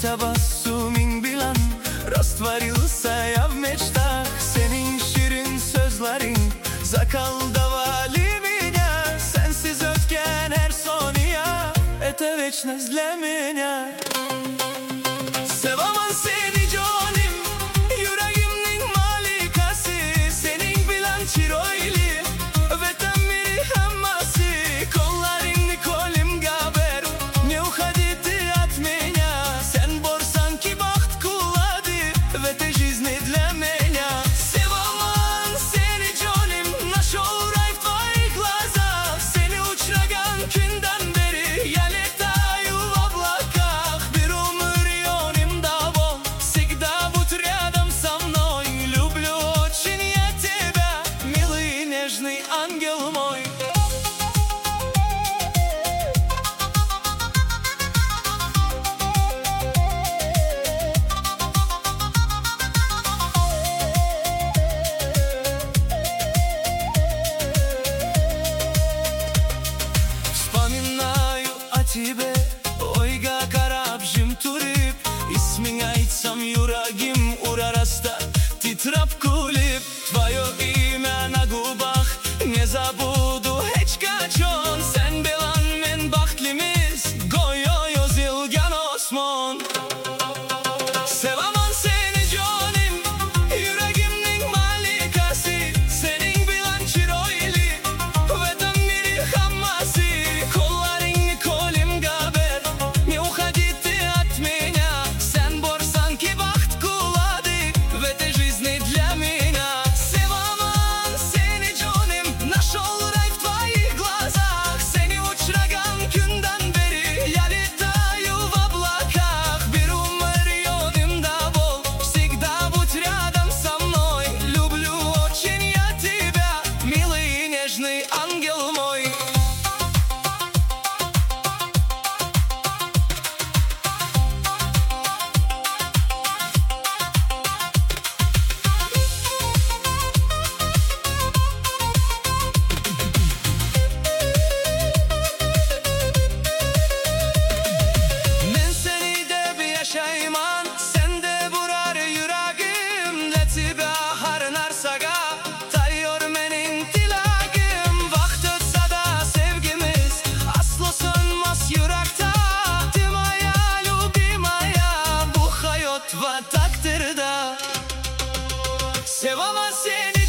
tebassumin bilen rastvarılsa ya v mečtah. Senin şirin sözlerin zakal davali меня. Sensiz ötken her soniye это вечность для меня. Sevaman seni canım, yüreğimnin malikası. Senin bilen çiroyli ve temiri hemmasi. Kollarını kolim gaber, ne uходите от меня. Sen borsan ki baht kuladı ve te жизни для меня. Sevaman seni canım, нашел рай в твоих глазах. Seni uçragan günden beri я летаю в облаках. Bir umur yonimda bol, всегда будь рядом со мной. Люблю очень я тебя, милый и нежный ангел мой. Вспоминаю о тебе, ойга карап jim turib. İsmini aytsam yüreğim urarasta titrap kulip. Твое имя на губах не забуду hiç kaçon. Sen bilen men baxtlimiz goyo yozilgan osmon. Sevaman seni canım, yüreğimnin malikası. Senin bilen çiroyli ve temiri hammasi. Kollarını kolim gaber, ne uходите от меня. Sen borsan ki baht kuladı ve te жизни для меня. Sevaman seni canım, нашел рай в твоих глазах. Seni uçragan günden beri я летаю в облаках. Bir umur yonimda bol, всегда будь рядом со мной. Люблю очень я тебя, милый и нежный ангел мой. Men seni de bir yaşayman, sen de vurar yüreğimle tibe harnar saga. Tayyor menin dilagim, vakt ötsa da sevgimiz aslo sönmez yürekte. Dimaya, любимая, bu hayat ve takdirde. Sevaman seni